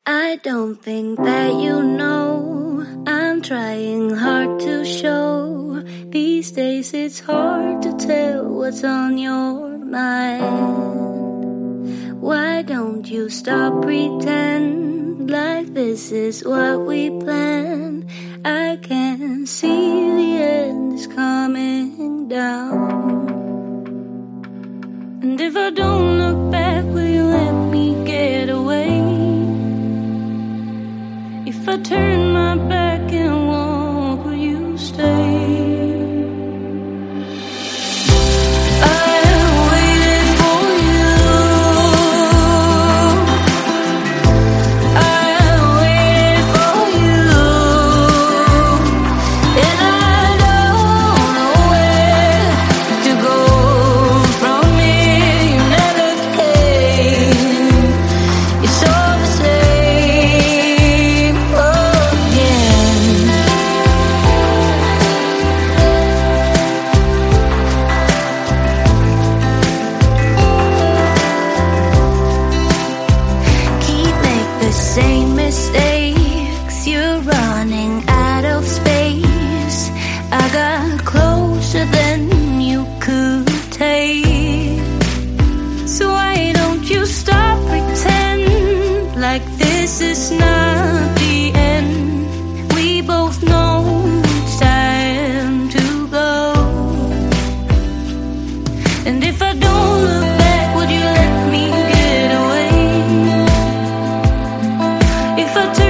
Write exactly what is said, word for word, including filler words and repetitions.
I don't think that you know, I'm trying hard to show. These days it's hard to tell what's on your mind. Why don't you stop pretend like this is what we planned? I can see the end is coming down. And if I don't look back, will you let me get away? If I turn my back and walk, will you stay? Same mistakes, you're running out of space. I got closer than you could take. So why don't you stop pretend like this is not the end? We both know it's time to go. And if I don't look back, would you let me get away? If I turn